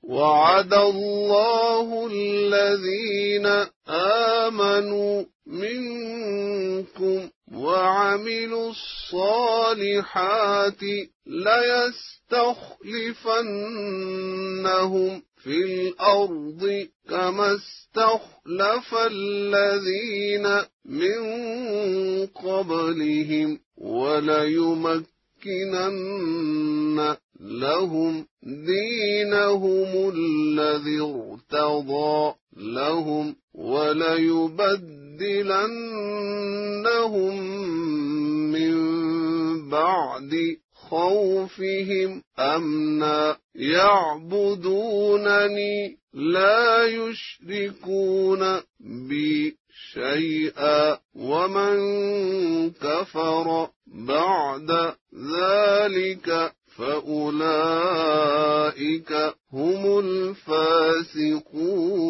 وعد الله الذين آمنوا منكم وعملوا الصالحات ليستخلفنهم في الأرض كما استخلف الذين من قبلهم وليمكنن لهم دينهم الذي ارتضى لهم وليبدلنهم من بعد خوفهم أمنا يعبدونني لا يشركون بي شيئا ومن كفر بعد ذلك فأولئك هم الفاسقون.